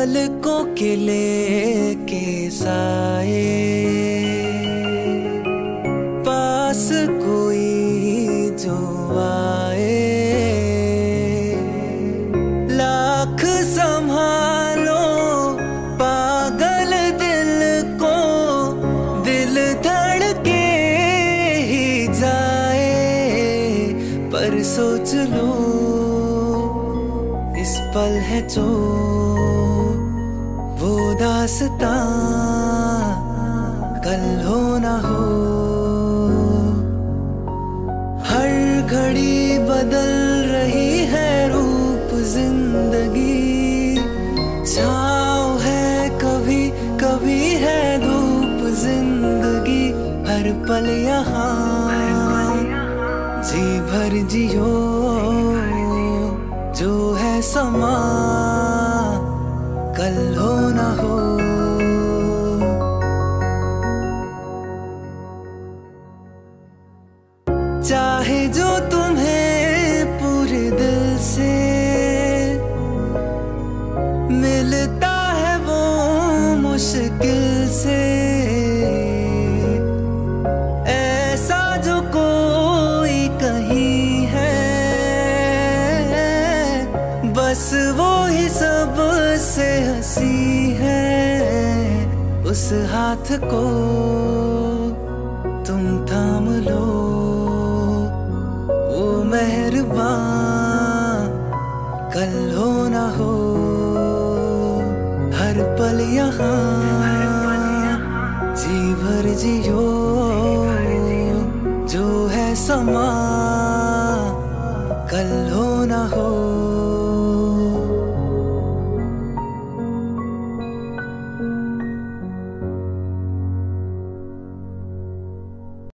पलकों के लेके साए, पास कोई जो आए। लाख संभालो पागल दिल को, दिल धड़के ही जाए। पर सोच लो इस पल है जो वो दास्तां, कल हो ना हो। हर घड़ी बदल रही है रूप जिंदगी, छाँव है कभी कभी है धूप जिंदगी। हर पल यहाँ जी भर जियो, जो है समा कल हो ना हो। चाहे जो तुम्हें पूरे दिल से मिलता है वो मुश्किल से, ऐसा जो कोई कहीं है, बस वो ही सबसे हंसी है। उस हाथ को तुम थाम लो, वो मेहरबान कल हो ना हो। हर पल यहाँ जी भर जियो, जो है समा कल हो ना हो।